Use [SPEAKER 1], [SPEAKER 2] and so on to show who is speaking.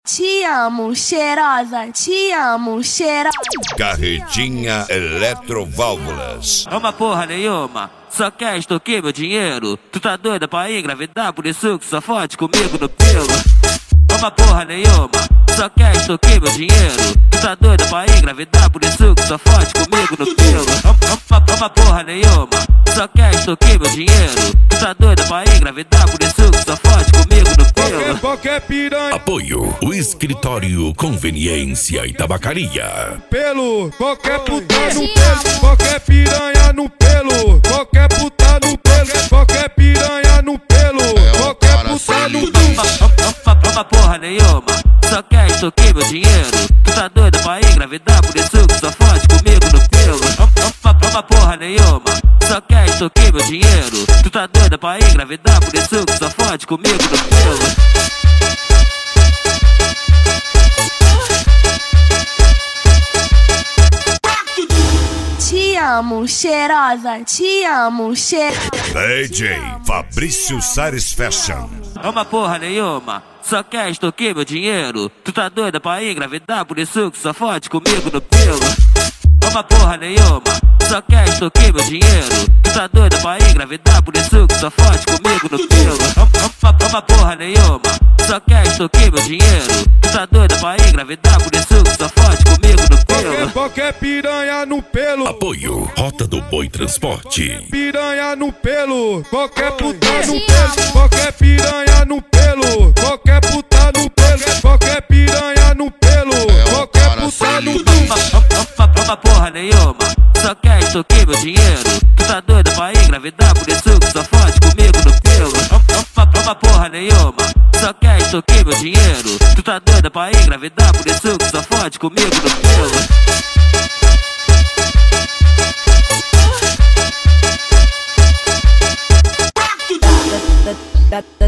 [SPEAKER 1] Te amo, cheirosa, te amo, cheirosa.
[SPEAKER 2] Carretinha Eletroválvulas.
[SPEAKER 3] Uma porra nenhuma, só quer extorquir meu dinheiro. Tu tá doida pra engravidar, por isso que só fode comigo no pelo. Uma porra nenhuma, só quer extorquir meu dinheiro. Tu tá doida pra engravidar, por isso que só fode comigo no pelo. Uma porra nenhuma, só quer extorquir meu dinheiro. Tu tá doida pra engravidar, por isso que só fode comigo no pelo.
[SPEAKER 4] Qualquer piranha.
[SPEAKER 2] Apoio, o Escritório Conveniência e Tabacaria.
[SPEAKER 4] Pelo, qualquer puta no pelo, qualquer piranha no pelo, qualquer puta no pelo, qualquer piranha no pelo, qualquer puta no pelo.
[SPEAKER 3] Uma porra nenhuma, só quer extorquir meu dinheiro. Tu tá doida pra engravidar, por isso que só fode comigo no pelo. Uma porra nenhuma, só quer extorquir meu dinheiro. Tu tá doida pra engravidar, por isso que só fode comigo no pelo.
[SPEAKER 1] Te amo, cheirosa, te amo, cheirosa.
[SPEAKER 2] DJ Fabrício Sares Fashion.
[SPEAKER 3] Uma porra nenhuma, só quer extorquir meu dinheiro. Tu tá doida pra engravidar, por isso que só fode comigo no pelo. Uma porra nenhuma, só quer extorquir meu dinheiro. Tu tá doida pra engravidar, por isso que só fode comigo no pelo. Uma porra nenhuma, só quer extorquir meu dinheiro. Tu tá doida pra engravidar, por isso que só fode comigo no pelo.
[SPEAKER 4] Qualquer piranha no pelo.
[SPEAKER 2] Apoio, Rota do Boi Transporte.
[SPEAKER 4] Piranha no pelo, qualquer puta no pelo, qualquer piranha no pelo, qualquer puta no pelo, qualquer piranha no pelo, qualquer puta no pelo.
[SPEAKER 3] Uma porra nenhuma, só quer extorquir meu dinheiro. Tu tá doida pra engravidar, por isso que só fode comigo no pelo. Uma porra nenhuma, só quer extorquir meu dinheiro. Tu tá doida pra engravidar, por isso que só fode comigo no pelo.